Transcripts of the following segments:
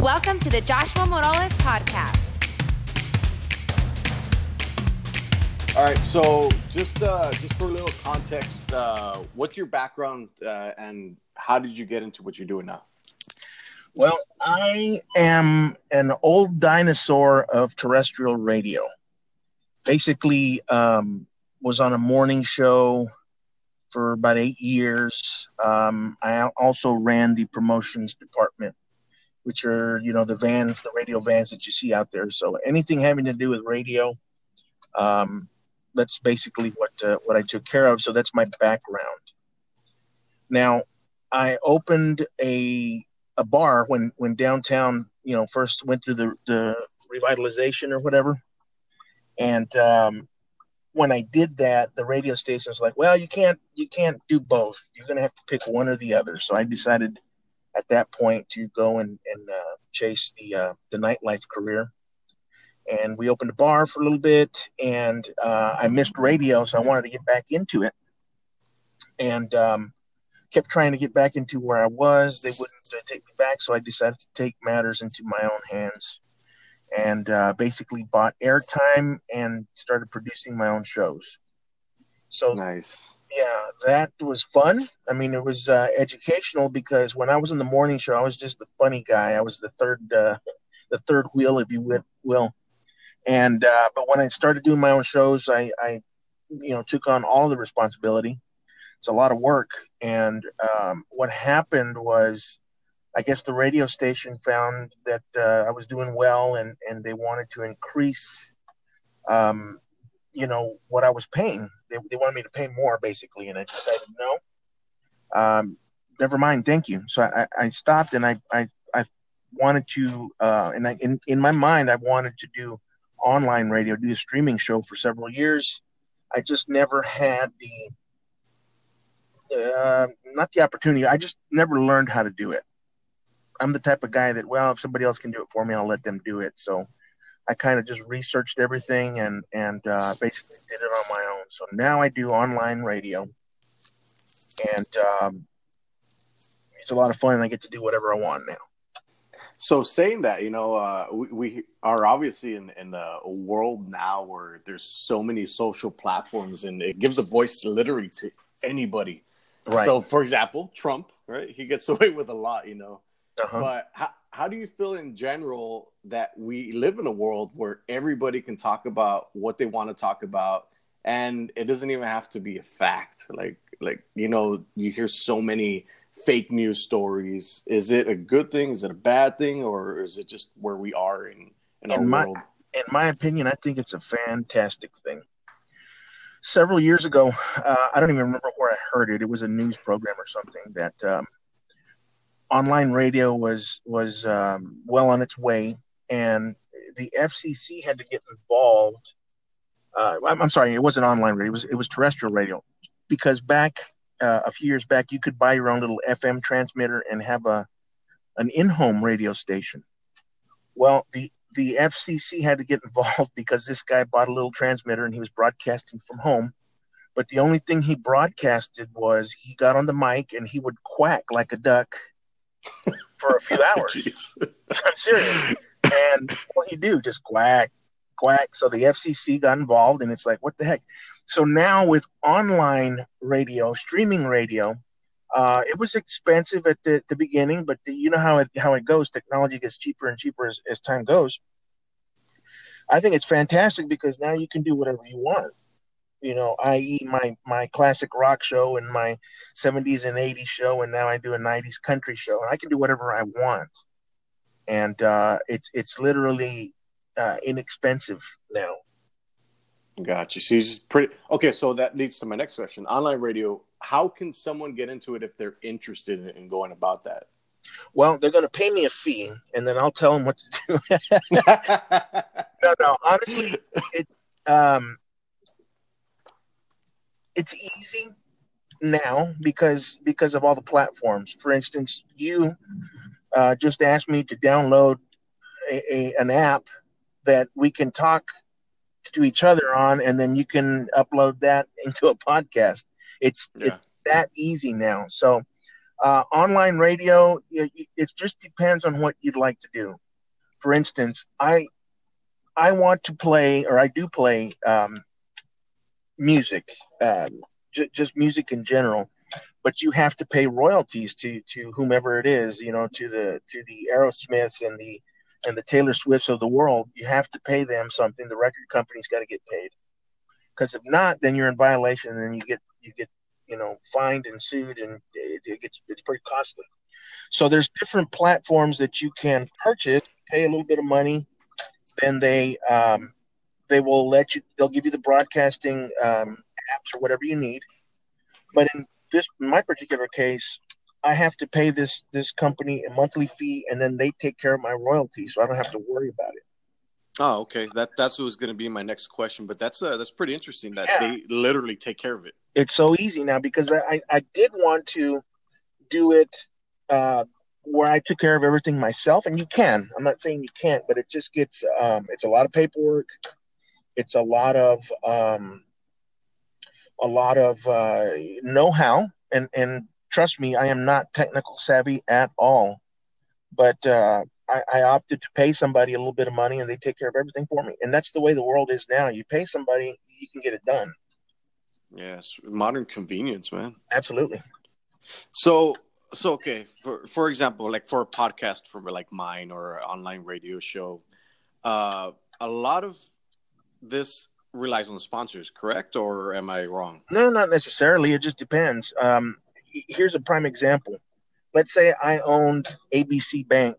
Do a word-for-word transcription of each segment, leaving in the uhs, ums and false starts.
Welcome to the Joshua Morales podcast. All right, so just uh, just for a little context, uh, what's your background uh, and how did you get into what you're doing now? Well, I am an old dinosaur of terrestrial radio. Basically, um, was on a morning show for about eight years. Um, I also ran the promotions department, which are, you know, the vans, the radio vans that you see out there. So anything having to do with radio, um, that's basically what uh, what I took care of. So that's my background. Now, I opened a a bar when, when downtown, you know, first went through the, the revitalization or whatever. And um, when I did that, the radio station was like, well, you can't you can't do both. You're going to have to pick one or the other. So I decided at that point to go and, and uh, chase the uh, the nightlife career. And we opened a bar for a little bit, and uh, I missed radio, so I wanted to get back into it. And um, kept trying to get back into where I was. They wouldn't uh, take me back, so I decided to take matters into my own hands and uh, basically bought airtime and started producing my own shows. So Nice. yeah, that was fun. I mean, it was uh, educational because when I was in the morning show, I was just the funny guy. I was the third, uh, the third wheel, if you will. And uh, but when I started doing my own shows, I, I, you know, took on all the responsibility. It's a lot of work. And um, what happened was, I guess the radio station found that uh, I was doing well, and, and they wanted to increase, um, you know, what I was paying. They, they wanted me to pay more, basically. And I decided, no, um, never mind. Thank you. So I, I stopped, and I, I, I wanted to, uh, and I, in, in my mind, I wanted to do online radio, do a streaming show for several years. I just never had the, Uh, not the opportunity. I just never learned how to do it. I'm the type of guy that, well, if somebody else can do it for me, I'll let them do it. So I kind of just researched everything and, and uh, basically did it on my own. So now I do online radio, and um, it's a lot of fun, and I get to do whatever I want now. So saying that, you know, uh, we, we are obviously in, in a world now where there's so many social platforms, and it gives a voice literally to anybody. Right. So, for example, Trump, right? He gets away with a lot, you know. Uh-huh. But how, how do you feel in general that we live in a world where everybody can talk about what they want to talk about, and it doesn't even have to be a fact? Like, like you know, you hear so many fake news stories. Is it a good thing? Is it a bad thing? Or is it just where we are in, in, in our my, world? In my opinion, I think it's a fantastic thing. Several years ago, uh, I don't even remember where I heard it. It was a news program or something that um, online radio was was um, well on its way, and the F C C had to get involved. Uh, I'm, I'm sorry, it wasn't online radio. It was it was terrestrial radio, because back uh, a few years back, you could buy your own little F M transmitter and have a an in-home radio station. Well, the The F C C had to get involved because this guy bought a little transmitter and he was broadcasting from home. But the only thing he broadcasted was he got on the mic and he would quack like a duck for a few hours. I'm serious. And what he do? Just quack, quack. So the F C C got involved, and it's like, what the heck? So now with online radio, streaming radio, Uh, it was expensive at the, the beginning, but the, you know how it how it goes. Technology gets cheaper and cheaper as, as time goes. I think it's fantastic because now you can do whatever you want. You know, that is my my classic rock show and my seventies and eighties show, and now I do a nineties country show, and I can do whatever I want. And uh, it's it's literally uh, inexpensive now. Gotcha. She's pretty okay. So that leads to my next question: online radio. How can someone get into it if they're interested in, in going about that? Well, they're going to pay me a fee, and then I'll tell them what to do. no, no. Honestly, it um, it's easy now because because of all the platforms. For instance, you uh, just asked me to download a, a, an app that we can talk to each other on, and then you can upload that into a podcast. It's, yeah. it's that easy now. So Uh, online radio, it, it just depends on what you'd like to do. For instance, I I want to play, or I do play um, music, um, j- just music in general. But you have to pay royalties to to whomever it is, you know, to the to the Aerosmiths and the and the Taylor Swifts of the world. You have to pay them something. The record company's got to get paid, because if not, then you're in violation, and then you get you get you know fined and sued, and it, it gets it's pretty costly. So there's different platforms that you can purchase, pay a little bit of money, then they um, they will let you. They'll give you the broadcasting um, apps or whatever you need. But in this, in my particular case, I have to pay this this company a monthly fee, and then they take care of my royalties, so I don't have to worry about it. Oh, okay. That that's what was going to be my next question, but that's uh, that's pretty interesting that Yeah. they literally take care of it. It's so easy now because I, I did want to do it uh, where I took care of everything myself, and you can. I'm not saying you can't, but it just gets um, it's a lot of paperwork. It's a lot of um, a lot of uh, know-how, and and trust me, I am not technical savvy at all. But uh, I, I opted to pay somebody a little bit of money, and they take care of everything for me. And that's the way the world is now. You pay somebody, you can get it done. Yes, modern convenience, man. Absolutely. So, so okay. For for example, like for a podcast, for like mine or an online radio show, uh, a lot of this relies on the sponsors, correct? Or am I wrong? No, not necessarily. It just depends. Um, here's a prime example. Let's say I owned A B C Bank,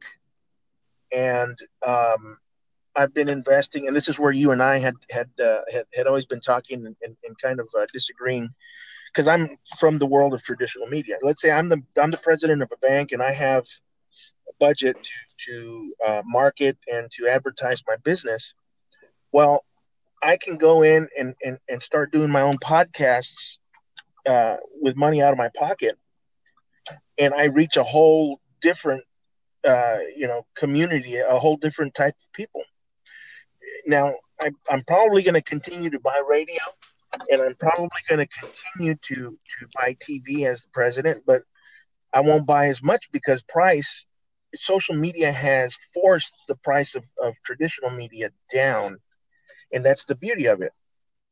and um, I've been investing, and this is where you and I had had uh, had, had always been talking and, and, and kind of uh, disagreeing, because I'm from the world of traditional media. Let's say I'm the I'm the president of a bank, and I have a budget to to uh, market and to advertise my business. Well, I can go in and, and, and start doing my own podcasts uh, with money out of my pocket, and I reach a whole different, uh, you know, community, a whole different type of people. Now, I, I'm probably going to continue to buy radio, and I'm probably going to continue to to buy T V as the president, but I won't buy as much because price, social media has forced the price of, of traditional media down. And that's the beauty of it.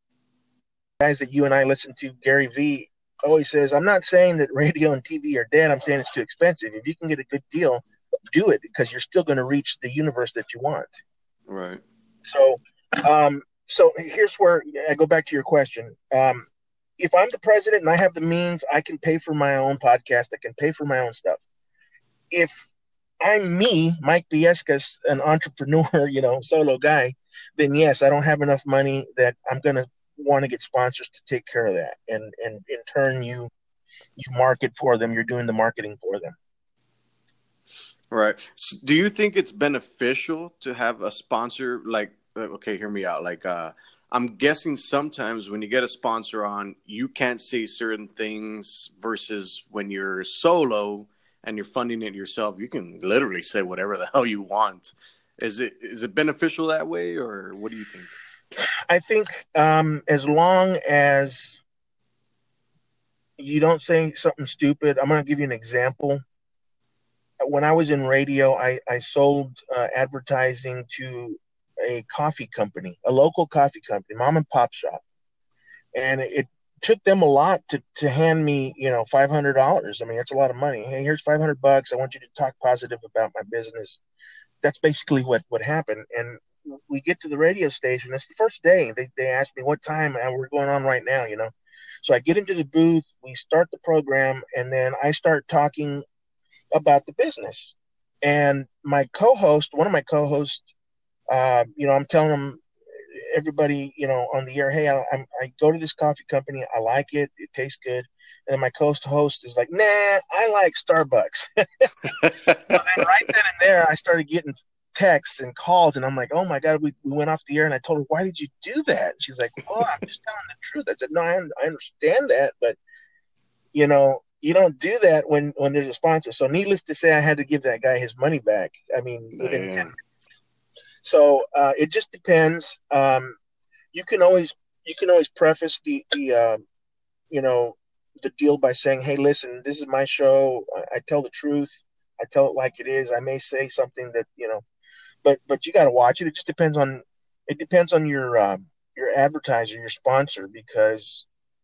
Guys that you and I listen to, Gary Vee always says, I'm not saying that radio and T V are dead. I'm saying it's too expensive. If you can get a good deal, do it, because you're still going to reach the universe that you want. Right. So, um, so here's where I go back to your question. Um, if I'm the president and I have the means, I can pay for my own podcast. I can pay for my own stuff. If I'm me, Mike Biescas, an entrepreneur, you know, solo guy, then yes, I don't have enough money that I'm going to want to get sponsors to take care of that. And, and in turn, you, you market for them. You're doing the marketing for them. Right. So do you think it's beneficial to have a sponsor? Like, okay, hear me out. Like, uh, I'm guessing sometimes when you get a sponsor on, you can't say certain things versus when you're solo and you're funding it yourself, you can literally say whatever the hell you want. Is it is it beneficial that way, or what do you think? I think um, as long as you don't say something stupid, I'm going to give you an example. When I was in radio, I, I sold uh, advertising to a coffee company, a local coffee company, mom and pop shop. And it took them a lot to, to hand me, you know, five hundred dollars. I mean, that's a lot of money. Hey, here's five hundred bucks. I want you to talk positive about my business. That's basically what, what happened. And we get to the radio station. It's the first day. They, they asked me what time, and we're going on right now, you know. So I get into the booth, we start the program, and then I start talking about the business. And my co-host, one of my co-hosts, uh, you know, I'm telling them, everybody, you know, on the air, hey, I, I, I go to this coffee company. I like it. It tastes good. And then my co-host is like, nah, I like Starbucks. So then right then and there, I started getting texts and calls, and I'm like, oh my God, we, we went off the air, and I told her, why did you do that? And she's like, oh, I'm just telling the truth. I said, no, I, I understand that, but, you know, you don't do that when, when there's a sponsor. So needless to say, I had to give that guy his money back. I mean, within ten minutes. So uh, it just depends. Um, you can always you can always preface the the uh, you know the deal by saying, hey, listen, this is my show. I, I tell the truth. I tell it like it is. I may say something that, you know, but but you got to watch it. It just depends on it depends on your uh, your advertiser, your sponsor, because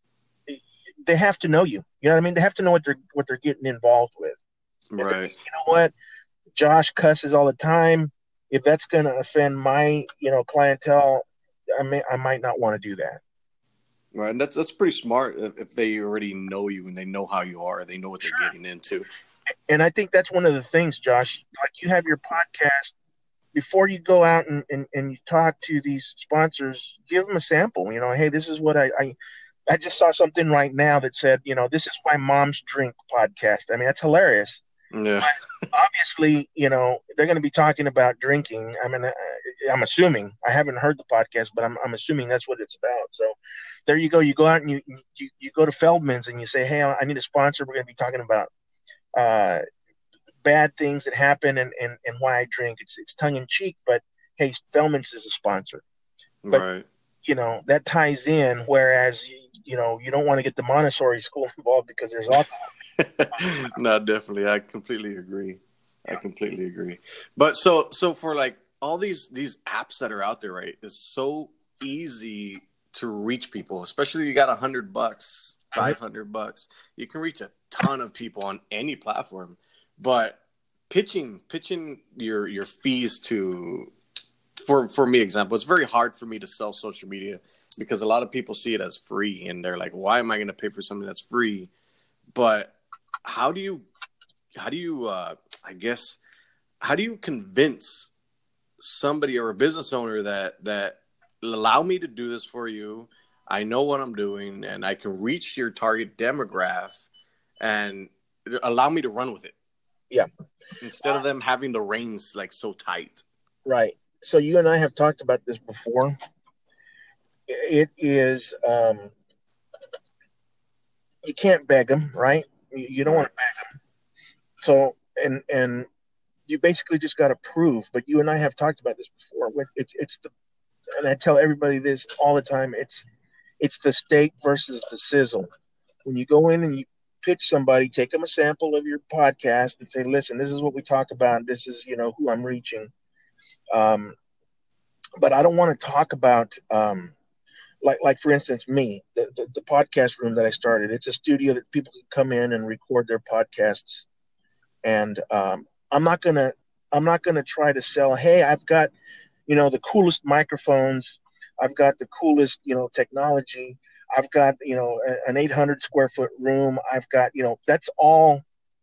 they have to know you. You know what I mean? They have to know what they're what they're getting involved with. Right. You know what? Josh cusses all the time. If that's going to offend my, you know, clientele, I may I might not want to do that. Right, and that's that's pretty smart if, if they already know you and they know how you are, they know what Sure. they're getting into. And I think that's one of the things, Josh. Like, you have your podcast, before you go out and, and, and you talk to these sponsors, give them a sample. You know, hey, this is what I, I I just saw something right now that said, you know, this is why moms drink podcast. I mean, that's hilarious. Yeah. But obviously, you know, they're going to be talking about drinking. I mean, I'm assuming. I haven't heard the podcast, but I'm I'm assuming that's what it's about. So there you go. You go out and you you, you go to Feldman's and you say, hey, I need a sponsor. We're going to be talking about uh, bad things that happen and, and, and why I drink. It's it's tongue in cheek, but hey, Feldman's is a sponsor. But, right. you know, that ties in. Whereas, you, you know, you don't want to get the Montessori school involved because there's alcohol. No, definitely. I completely agree. I completely agree. But so so for like all these these apps that are out there, right? It's so easy to reach people, especially if you got a hundred bucks, five hundred bucks. You can reach a ton of people on any platform. But pitching pitching your your fees to for for me example, it's very hard for me to sell social media because a lot of people see it as free and they're like, why am I going to pay for something that's free? But how do you how do you uh, I guess how do you convince somebody or a business owner that that allow me to do this for you? I know what I'm doing and I can reach your target demographic and allow me to run with it. Yeah. Instead of them having the reins like so tight. Right. So you and I have talked about this before. It is, um, you can't beg them, right? You, you don't Right. want to beg them. So, and, and you basically just got to prove, but you and I have talked about this before. It's, it's the, and I tell everybody this all the time. It's, it's the steak versus the sizzle. When you go in and you pitch somebody, take them a sample of your podcast and say, listen, this is what we talk about. This is, you know, who I'm reaching. Um, but I don't want to talk about, um, like, like for instance, me, the, the, the podcast room that I started. It's a studio that people can come in and record their podcasts. And um, I'm not gonna, I'm not gonna try to sell. Hey, I've got, you know, the coolest microphones. I've got the coolest, you know, technology. I've got, you know, an eight hundred square foot room. I've got, you know, that's all.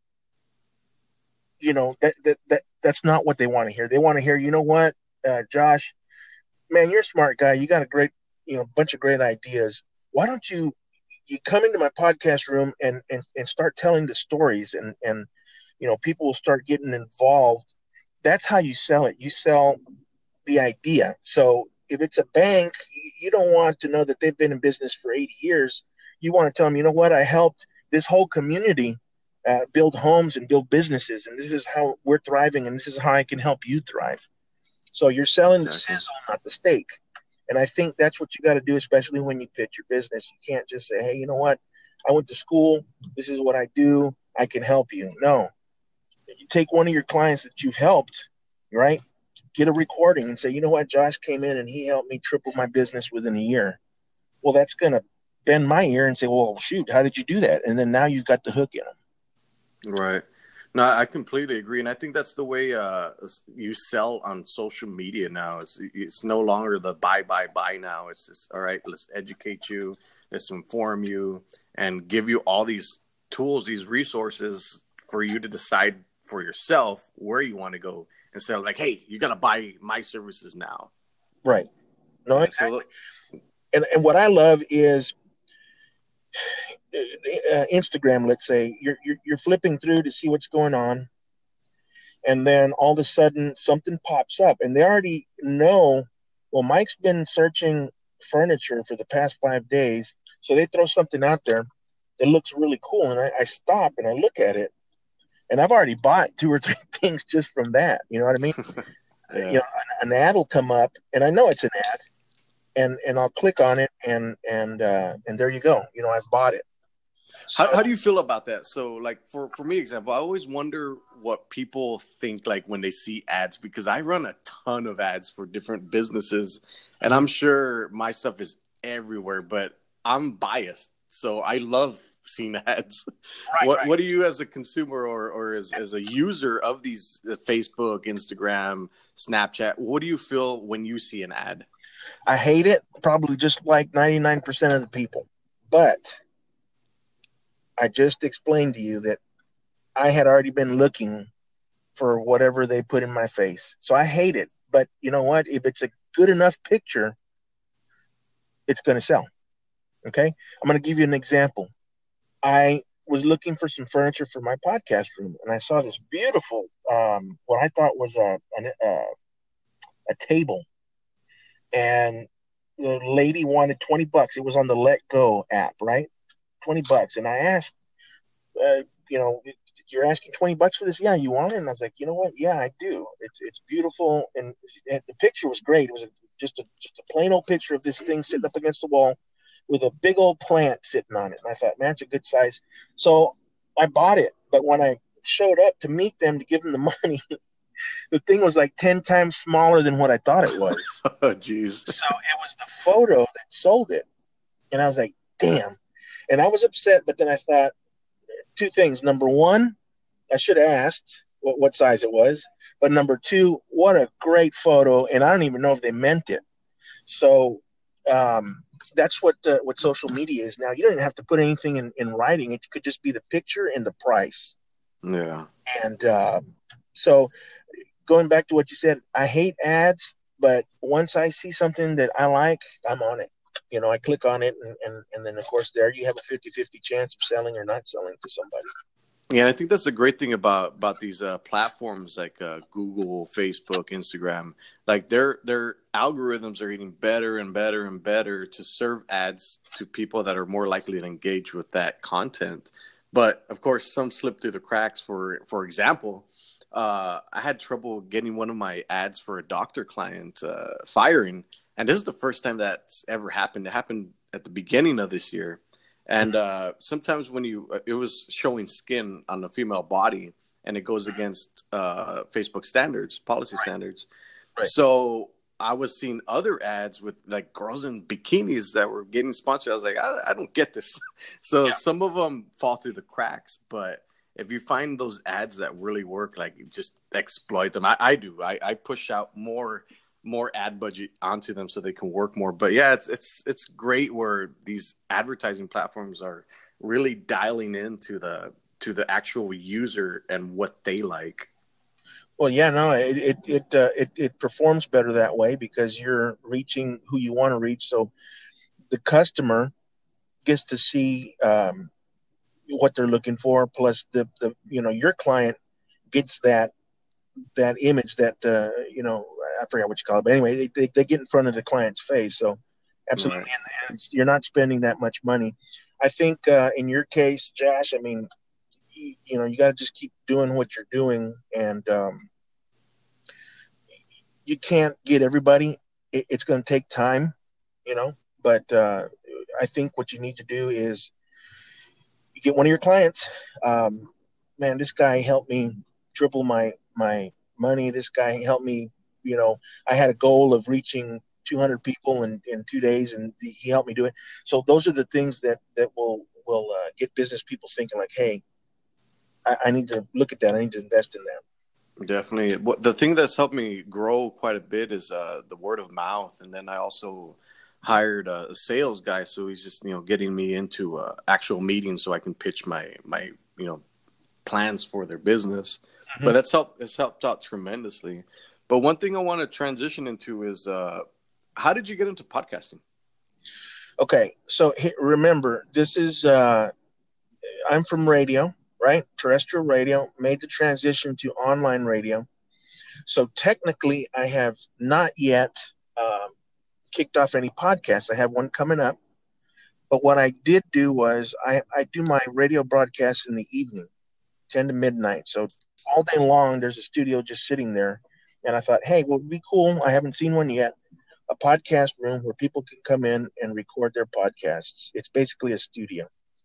You know, that that that that's not what they want to hear. They want to hear, you know what, uh, Josh, man, you're a smart guy. You got a great, you know, bunch of great ideas. Why don't you you come into my podcast room and and, and start telling the stories and and you know, people will start getting involved. That's how you sell it. You sell the idea. So if it's a bank, you don't want to know that they've been in business for eighty years. You want to tell them, you know what, I helped this whole community uh, build homes and build businesses, and this is how we're thriving, and this is how I can help you thrive. So you're selling Exactly. the sizzle, not the steak. And I think that's what you got to do, especially when you pitch your business. You can't just say, hey, you know what, I went to school. This is what I do. I can help you. No. You take one of your clients that you've helped, right? Get a recording and say, you know what, Josh came in and he helped me triple my business within a year. Well, that's going to bend my ear and say, well, shoot, how did you do that? And then now you've got the hook in them. Right. No, I completely agree. And I think that's the way uh, you sell on social media now. It's, it's no longer the buy, buy, buy now. It's just, all right, let's educate you, let's inform you, and give you all these tools, these resources for you to decide for yourself where you want to go. Instead of like, hey, you got to buy my services now. Right. No, Yeah, exactly. so, and, and what I love is uh, Instagram, let's say, you're, you're, you're flipping through to see what's going on. And then all of a sudden something pops up and they already know, well, Mike's been searching furniture for the past five days. So they throw something out there that looks really cool. And I, I stop and I look at it. And I've already bought two or three things just from that. You know what I mean? yeah. You know, an, an ad will come up, and I know it's an ad, and and I'll click on it, and and uh, and there you go. You know, I've bought it. So, How, how do you feel about that? So, like for for me, example, I always wonder what people think like when they see ads, because I run a ton of ads for different businesses, and I'm sure my stuff is everywhere, but I'm biased, so I love seeing ads. right, What right. what do you, as a consumer or or as as a user of these uh, Facebook, Instagram, Snapchat, what do you feel when you see an ad? I hate it, probably just like ninety-nine percent of the people. But I just explained to you that I had already been looking for whatever they put in my face. So I hate it. But you know what? If it's a good enough picture, it's going to sell. Okay? I'm going to give you an example. I was looking for some furniture for my podcast room, and I saw this beautiful, um, what I thought was a, an, uh, a table. And the lady wanted twenty bucks. It was on the Let Go app, right? twenty bucks. And I asked, uh, you know, you're asking twenty bucks for this? Yeah, you want it? And I was like, you know what? Yeah, I do. It's it's beautiful. And, and the picture was great. It was a, just a just a plain old picture of this thing sitting up against the wall with a big old plant sitting on it. And I thought, man, it's a good size. So I bought it. But when I showed up to meet them to give them the money, the thing was like ten times smaller than what I thought it was. Oh, geez. So it was the photo that sold it. And I was like, damn. And I was upset, but then I thought two things. Number one, I should have asked what, what size it was. But number two, what a great photo. And I don't even know if they meant it. So um, that's what uh, what social media is now. You don't even have to put anything in, in writing. It could just be the picture and the price. Yeah. And uh, so going back to what you said, I hate ads, but once I see something that I like, I'm on it. You know, I click on it, and, and, and then, of course, there you have a fifty-fifty chance of selling or not selling to somebody. Yeah, I think that's the great thing about about these uh, platforms like uh, Google, Facebook, Instagram. Like their their algorithms are getting better and better and better to serve ads to people that are more likely to engage with that content. But of course, some slip through the cracks. For for example, uh, I had trouble getting one of my ads for a doctor client uh, firing, and this is the first time that's ever happened. It happened at the beginning of this year. And uh, sometimes when you, it was showing skin on the female body, and it goes against uh, Facebook standards, policy Right. standards. Right. So I was seeing other ads with like girls in bikinis that were getting sponsored. I was like, I, I don't get this. So Yeah. some of them fall through the cracks. But if you find those ads that really work, like just exploit them. I, I do. I, I push out more more ad budget onto them so they can work more. But yeah, it's it's it's great where these advertising platforms are really dialing into the to the actual user and what they like. Well, yeah, no, it it it, uh, it it performs better that way because you're reaching who you want to reach. So the customer gets to see um, what they're looking for, plus the the you know your client gets that that image that uh, you know I forgot what you call it, but anyway, they, they, they get in front of the client's face. So absolutely, Right. and it's, you're not spending that much money. I think uh, in your case, Josh, I mean, you, you know, you got to just keep doing what you're doing, and um, you can't get everybody. It, it's going to take time, you know. But uh, I think what you need to do is you get one of your clients. Um, man, this guy helped me triple my my money. This guy helped me. You know, I had a goal of reaching two hundred people in, in two days, and he helped me do it. So those are the things that that will will uh, get business people thinking like, hey, I, I need to look at that. I need to invest in that. Definitely. What the thing that's helped me grow quite a bit is uh, the word of mouth, and then I also hired a sales guy, so he's just you know getting me into uh, actual meetings so I can pitch my my you know plans for their business. Mm-hmm. But that's helped. It's helped out tremendously. But one thing I want to transition into is uh, how did you get into podcasting? Okay, so remember, this is uh, I'm from radio, right? Terrestrial radio, made the transition to online radio. So technically, I have not yet um, kicked off any podcasts. I have one coming up. But what I did do was I, I do my radio broadcasts in the evening, ten to midnight. So all day long, there's a studio just sitting there. And I thought, hey, well, it'd be cool. I haven't seen one yet. A podcast room where people can come in and record their podcasts. It's basically a studio.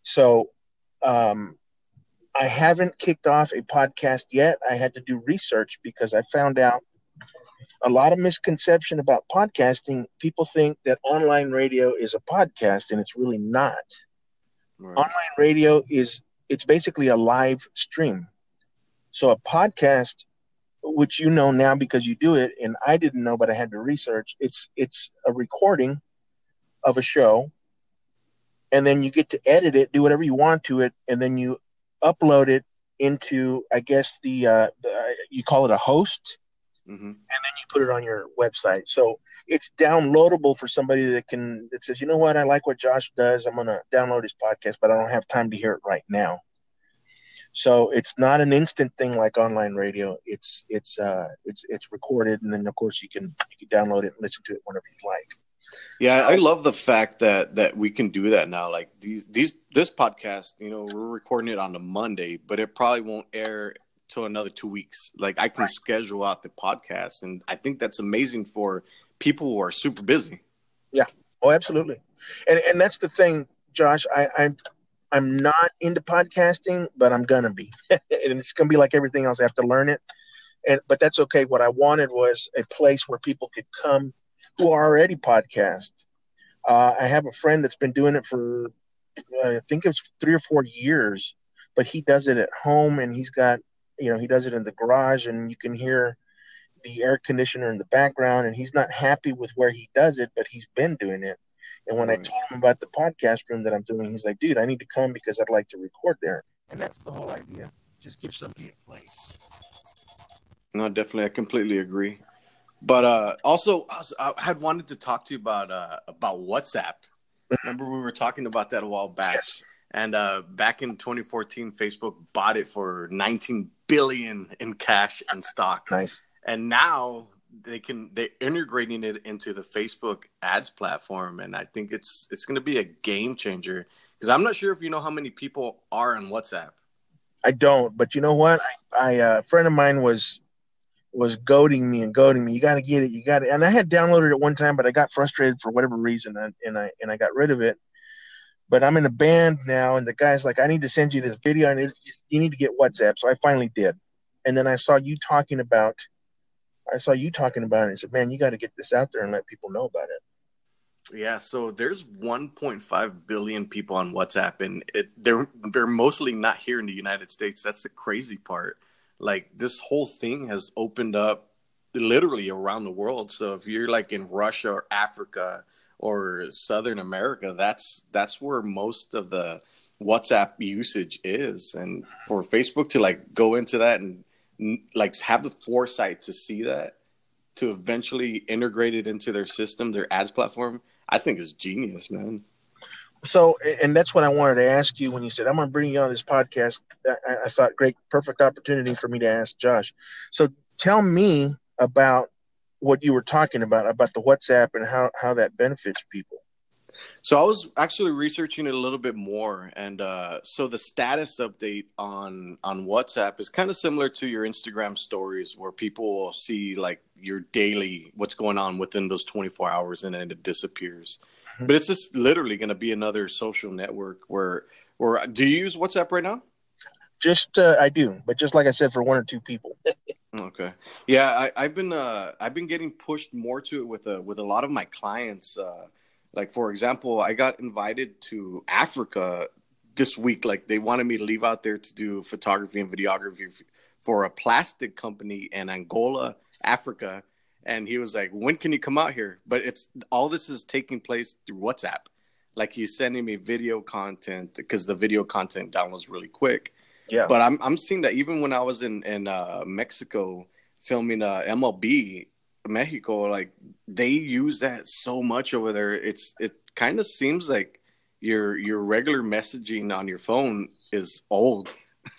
So um, I haven't kicked off a podcast yet. I had to do research because I found out a lot of misconception about podcasting. People think that online radio is a podcast, and it's really not. Right. Online radio is it's basically a live stream. So a podcast, which you know now because you do it, and I didn't know, but I had to research. It's it's a recording of a show, and then you get to edit it, do whatever you want to it, and then you upload it into, I guess the, uh, the you call it a host, Mm-hmm. and then you put it on your website. So it's downloadable for somebody that can that says, you know what, I like what Josh does. I'm gonna download his podcast, but I don't have time to hear it right now. So it's not an instant thing like online radio. It's it's uh it's it's recorded, and then of course you can you can download it and listen to it whenever you like. Yeah, So, I love the fact that that we can do that now. Like these these this podcast, you know, we're recording it on a Monday, but it probably won't air till another two weeks. Like I can Right. schedule out the podcast, and I think that's amazing for people who are super busy. Yeah. Oh, absolutely. And and that's the thing, Josh. I, I'm I'm not into podcasting, but I'm gonna be, and it's gonna be like everything else. I have to learn it, and but that's okay. What I wanted was a place where people could come who are already podcast. Uh, I have a friend that's been doing it for uh, I think it's three or four years, but he does it at home, and he's got you know he does it in the garage, and you can hear the air conditioner in the background, and he's not happy with where he does it, but he's been doing it. And when I Right. told him about the podcast room that I'm doing, he's like, dude, I need to come because I'd like to record there. And that's the whole idea. Just give somebody a place. No, definitely, I completely agree. But uh, also, I, was, I had wanted to talk to you about uh, about WhatsApp. Remember, we were talking about that a while back. Yes. And uh, back in twenty fourteen, Facebook bought it for nineteen billion dollars in cash and stock. Nice. And now they can they're integrating it into the Facebook ads platform, and I think it's it's going to be a game changer because I'm not sure if you know how many people are on WhatsApp. I don't, but you know what? I, I uh, a friend of mine was was goading me and goading me. You got to get it. You got it. And I had downloaded it one time, but I got frustrated for whatever reason, and, and I and I got rid of it. But I'm in a band now, and the guy's like, I need to send you this video, and it, you need to get WhatsApp. So I finally did. And then I saw you talking about, I saw you talking about it, and I said, man, you got to get this out there and let people know about it. Yeah, so there's one point five billion people on WhatsApp, and it, they're they're mostly not here in the United States. That's the crazy part. Like this whole thing has opened up literally around the world. So if you're like in Russia or Africa or Southern America, that's that's where most of the WhatsApp usage is. And for Facebook to like go into that and like have the foresight to see that, to eventually integrate it into their system, their ads platform, I think is genius, man. So, and that's what I wanted to ask you when you said, I'm going to bring you on this podcast. I, I thought, great, perfect opportunity for me to ask Josh. So tell me about what you were talking about, about the WhatsApp and how, how that benefits people. So I was actually researching it a little bit more. And uh, so the status update on, on WhatsApp is kind of similar to your Instagram stories, where people will see like your daily, what's going on within those twenty-four hours, and then it disappears. But it's just literally going to be another social network where, where do you use WhatsApp right now? Just, uh, I do, but just like I said, for one or two people. Okay. Yeah. I, I've been, uh, I've been getting pushed more to it with, uh, with a lot of my clients. Uh, like, for example, I got invited to Africa this week. Like they wanted me to leave out there to do photography and videography for a plastic company in Angola, Africa. And he was like, when can you come out here? But it's all this is taking place through WhatsApp. Like he's sending me video content because the video content downloads really quick. Yeah. But I'm I'm seeing that even when I was in, in uh, Mexico filming uh, M L B Mexico, like they use that so much over there. It's it kind of seems like your your regular messaging on your phone is old.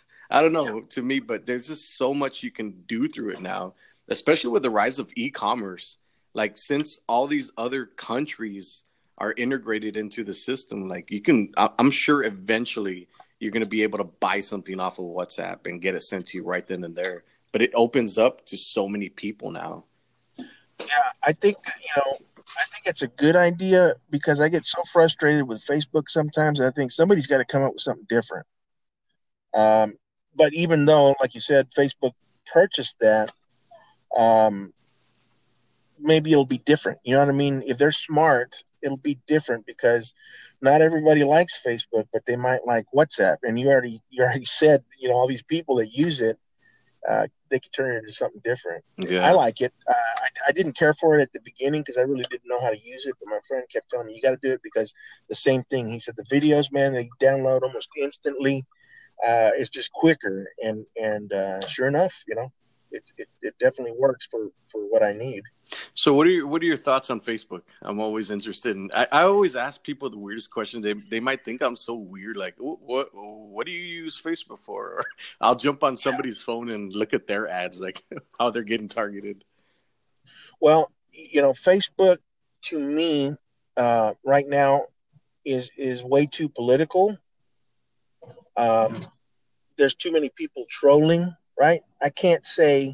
I don't know, to me, but there's just so much you can do through it now, especially with the rise of e-commerce. Like since all these other countries are integrated into the system, like you can, I'm sure eventually you're going to be able to buy something off of WhatsApp and get it sent to you right then and there. But it opens up to so many people now. Yeah, I think, you know, I think it's a good idea because I get so frustrated with Facebook sometimes. I think somebody's got to come up with something different. Um, but even though, like you said, Facebook purchased that, um, maybe it'll be different. You know what I mean? If they're smart, it'll be different because not everybody likes Facebook, but they might like WhatsApp. And you already you already said, you know, all these people that use it, uh, they could turn it into something different. I Yeah. like it. Uh, I, I didn't care for it at the beginning because I really didn't know how to use it. But my friend kept telling me, you got to do it because the same thing. He said the videos, man, they download almost instantly. Uh, it's just quicker. And, and uh, sure enough, you know, it, it, it definitely works for, for what I need. So what are your what are your thoughts on Facebook? I'm always interested in. I, I always ask people the weirdest questions. They they might think I'm so weird. Like, what what do you use Facebook for? Or I'll jump on somebody's phone and look at their ads, like how they're getting targeted. Well, you know, Facebook to me uh, right now is is way too political. Um, there's too many people trolling. Right? I can't say.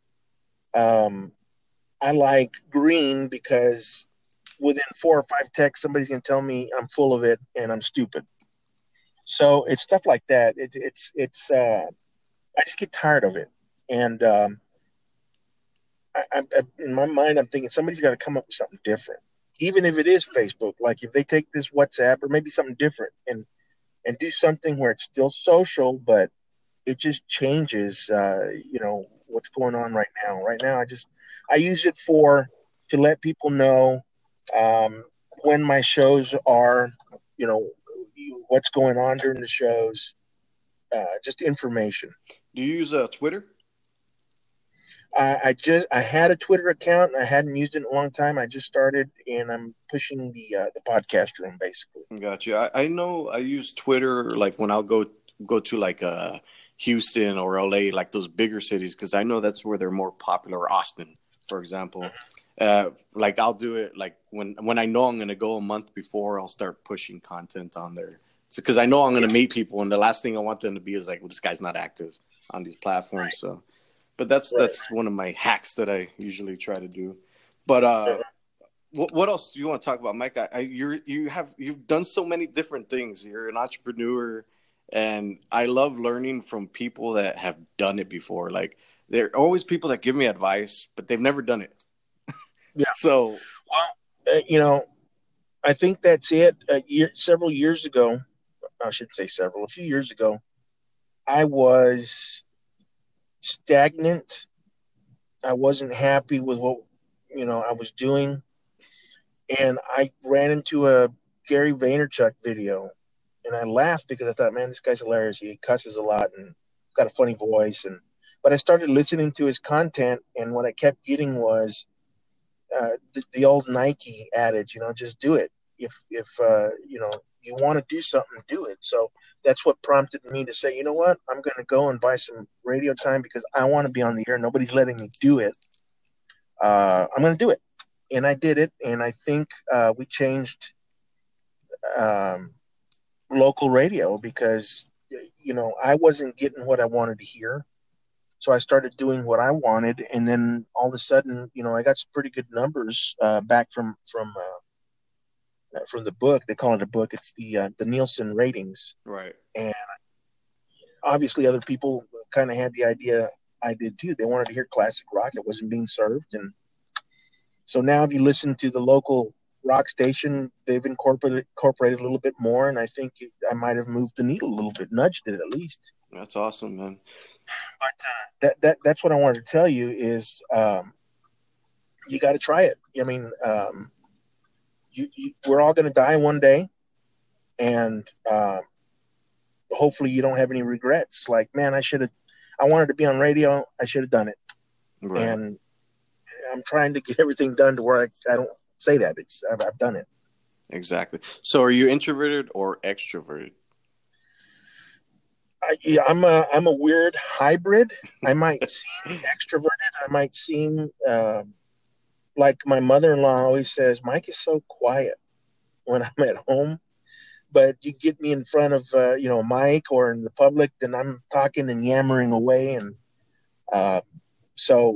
Um, I like green because within four or five texts, somebody's going to tell me I'm full of it and I'm stupid. So it's stuff like that. It, it's it's. Uh, I just get tired of it, and um, I, I, in my mind, I'm thinking somebody's got to come up with something different, even if it is Facebook. Like if they take this WhatsApp or maybe something different and and do something where it's still social, but it just changes. Uh, you know what's going on right now. Right now, I just I use it for to let people know um, when my shows are, you know, what's going on during the shows, uh, just information. Do you use uh, Twitter? I, I just I had a Twitter account and I hadn't used it in a long time. I just started and I'm pushing the uh, the podcast room basically. Gotcha. I, I know I use Twitter like when I'll go go to like uh, Houston or L A, like those bigger cities, because I know that's where they're more popular. Or Austin, for example. Uh, like I'll do it like when when I know I'm going to go a month before, I'll start pushing content on there because I know I'm going to meet people, and the last thing I want them to be is like, well, this guy's not active on these platforms. Right. So, but that's right. that's one of my hacks that I usually try to do. But uh, what, what else do you want to talk about, Mike? I, I you're you have you've done so many different things. You're an entrepreneur, and I love learning from people that have done it before. Like there are always people that give me advice, but they've never done it. Yeah. So, well, uh, you know, I think that's it. A year, several years ago, I should say several, a few years ago, I was stagnant. I wasn't happy with what, you know, I was doing. And I ran into a Gary Vaynerchuk video and I laughed because I thought, man, this guy's hilarious. He cusses a lot and got a funny voice. And, but I started listening to his content. And what I kept getting was, Uh, the, the old Nike adage, you know, just do it. If, if uh, you know, you want to do something, do it. So that's what prompted me to say, you know what, I'm going to go and buy some radio time because I want to be on the air. Nobody's letting me do it. Uh, I'm going to do it. And I did it. And I think uh, we changed um, local radio because, you know, I wasn't getting what I wanted to hear. So I started doing what I wanted, and then all of a sudden, you know, I got some pretty good numbers uh, back from from uh, from the book. They call it a book. It's the uh, the Nielsen ratings, right? And obviously, other people kind of had the idea I did too. They wanted to hear classic rock. It wasn't being served, and so now if you listen to the local rock station, they've incorporated incorporated a little bit more, and I think I might have moved the needle a little bit, nudged it at least. That's awesome, man. But uh, that that that's what I wanted to tell you is um, you got to try it. I mean, um, you, you, we're all going to die one day, and uh, hopefully you don't have any regrets. Like, man, I should have. I wanted to be on radio. I should have done it. Right. And I'm trying to get everything done to where I, I don't say that. It's I've, I've done it. Exactly. So, are you introverted or extroverted? I, yeah, I'm a I'm a weird hybrid. I might seem extroverted. I might seem uh, like my mother-in-law always says, Mike is so quiet when I'm at home. But you get me in front of uh, you know Mike or in the public, then I'm talking and yammering away. And uh, so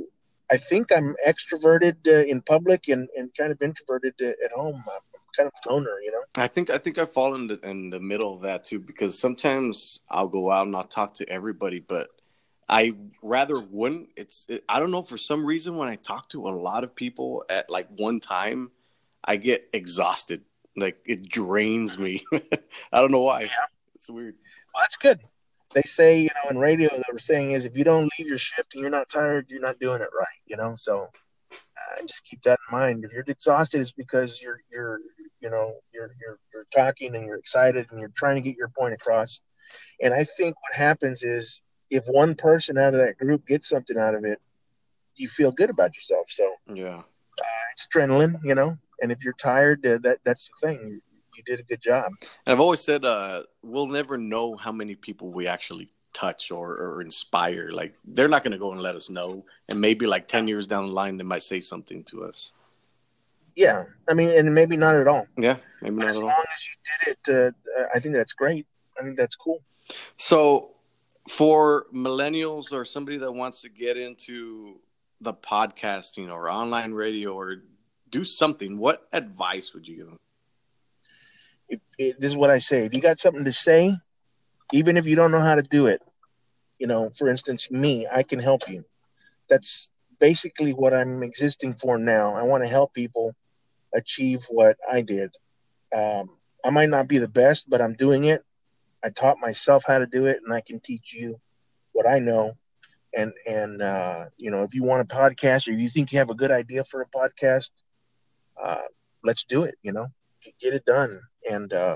I think I'm extroverted uh, in public and, and kind of introverted uh, at home. I'm kind of a loner, you know. I think I think I fall in the in the middle of that too, because sometimes I'll go out and I'll talk to everybody, but I rather wouldn't. It's it, I don't know, for some reason when I talk to a lot of people at like one time, I get exhausted. Like it drains me. I don't know why. Yeah. It's weird. Well, that's good. They say, you know, in radio, they were saying is if you don't leave your shift and you're not tired, you're not doing it right, you know. So uh, just keep that in mind. If you're exhausted, it's because you're you're you know you're you're you're talking and you're excited and you're trying to get your point across. And I think what happens is if one person out of that group gets something out of it, you feel good about yourself. So Yeah. uh, it's adrenaline, you know. And if you're tired, uh, that that's the thing. You did a good job. And I've always said uh, we'll never know how many people we actually touch or, or inspire. Like they're not going to go and let us know. And maybe like ten years down the line, they might say something to us. Yeah. I mean, and maybe not at all. Yeah, maybe not as at all. As long as you did it, uh, I think that's great. I think that's cool. So for millennials or somebody that wants to get into the podcasting or online radio or do something, what advice would you give them? If, if, this is what I say. If you got something to say, even if you don't know how to do it, you know, for instance, me, I can help you. That's basically what I'm existing for now. I want to help people achieve what I did. Um, I might not be the best, but I'm doing it. I taught myself how to do it, and I can teach you what I know. And, and uh, you know, if you want a podcast or if you think you have a good idea for a podcast, uh, let's do it, you know, get it done. And uh,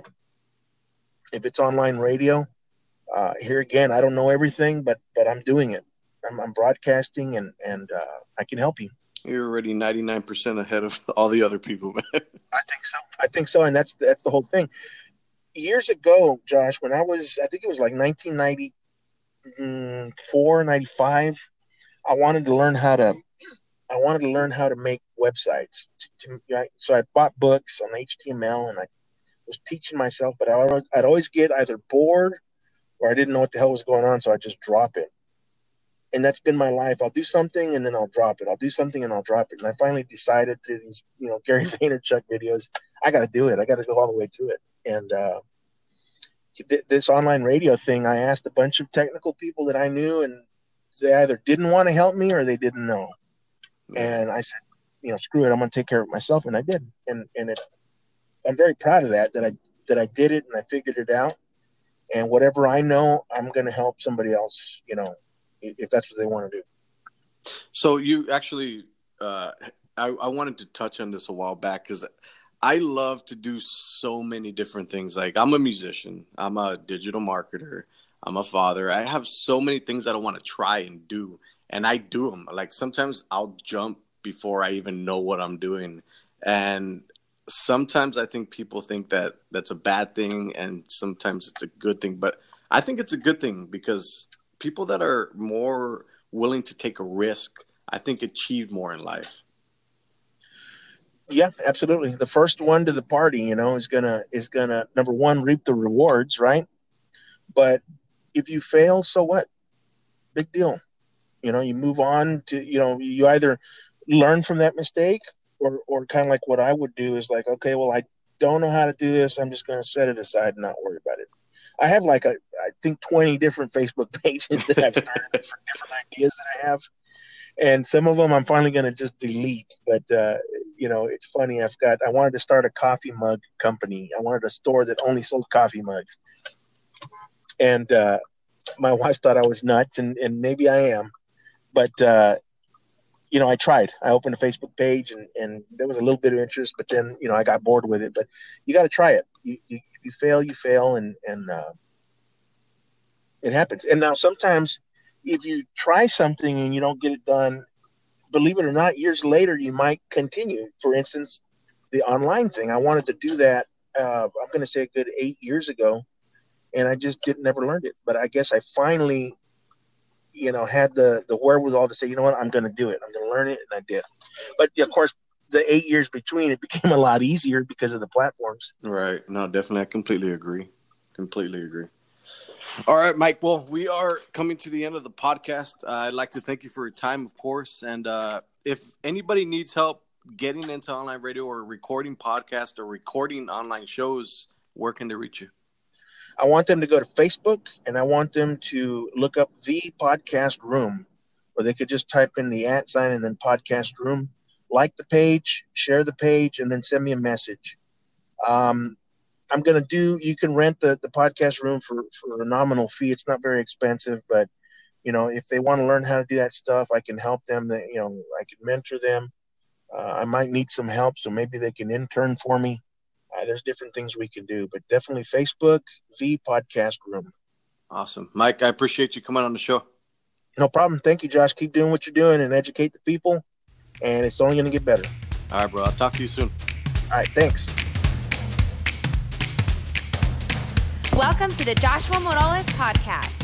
if it's online radio, uh, here again, I don't know everything, but but I'm doing it. I'm, I'm broadcasting, and and uh, I can help you. You're already ninety-nine percent ahead of all the other people, man. I think so. I think so, and that's that's the whole thing. Years ago, Josh, when I was, I think it was like nineteen ninety-four, ninety-five, I wanted to learn how to, I wanted to learn how to make websites. To, to, so I bought books on H T M L, and I was teaching myself, but I, I'd always get either bored or I didn't know what the hell was going on, so I just drop it. And that's been my life. I'll do something and then I'll drop it. I'll do something and I'll drop it. And I finally decided through these, you know, Gary Vaynerchuk videos, I got to do it. I got to go all the way through it. And uh, th- this online radio thing, I asked a bunch of technical people that I knew, and they either didn't want to help me or they didn't know. And I said, you know, screw it. I'm going to take care of it myself. And I did. And and it, I'm very proud of that, that I that I did it and I figured it out. And whatever I know, I'm going to help somebody else, you know, if that's what they want to do. So you actually, uh, I, I wanted to touch on this a while back because I love to do so many different things. Like I'm a musician, I'm a digital marketer, I'm a father. I have so many things that I want to try and do, and I do them. Like sometimes I'll jump before I even know what I'm doing. And sometimes I think people think that that's a bad thing, and sometimes it's a good thing. But I think it's a good thing because people that are more willing to take a risk, I think, achieve more in life. Yeah, absolutely. The first one to the party, you know, is gonna is gonna number one reap the rewards, right? But if you fail, so what? Big deal. You know, you move on to, you know, you either learn from that mistake, or or kind of like what I would do is like, okay, well, I don't know how to do this. I'm just gonna set it aside and not worry about it. I have like a, I think twenty different Facebook pages that I've started for different ideas that I have. And some of them I'm finally going to just delete. But, uh, you know, it's funny. I've got, I wanted to start a coffee mug company. I wanted a store that only sold coffee mugs. And uh, my wife thought I was nuts, and, and maybe I am. But, uh, you know, I tried. I opened a Facebook page, and, and there was a little bit of interest, but then, you know, I got bored with it. But you got to try it. You, you, if you fail, you fail, and, and uh, it happens. And now sometimes if you try something and you don't get it done, believe it or not, years later, you might continue. For instance, the online thing, I wanted to do that, uh, I'm going to say a good eight years ago, and I just didn't never learned it. But I guess I finally, you know, had the, the wherewithal to say, you know what, I'm going to do it. I'm going to learn it, and I did. But, of course, the eight years between, it became a lot easier because of the platforms. Right. No, definitely. I completely agree. Completely agree. All right, Mike. Well, we are coming to the end of the podcast. Uh, I'd like to thank you for your time, of course. And uh, if anybody needs help getting into online radio or recording podcasts or recording online shows, where can they reach you? I want them to go to Facebook, and I want them to look up The Podcast Room, or they could just type in the at sign and then Podcast Room. Like the page, share the page, and then send me a message. Um, I'm going to do, you can rent the, the podcast room for, for a nominal fee. It's not very expensive, but, you know, if they want to learn how to do that stuff, I can help them. That, you know, I can mentor them. Uh, I might need some help, so maybe they can intern for me. Uh, there's different things we can do, but definitely Facebook, The Podcast Room. Awesome. Mike, I appreciate you coming on the show. No problem. Thank you, Josh. Keep doing what you're doing and educate the people, and it's only going to get better. All right, bro. I'll talk to you soon. All right. Thanks. Welcome to the Joshua Morales Podcast.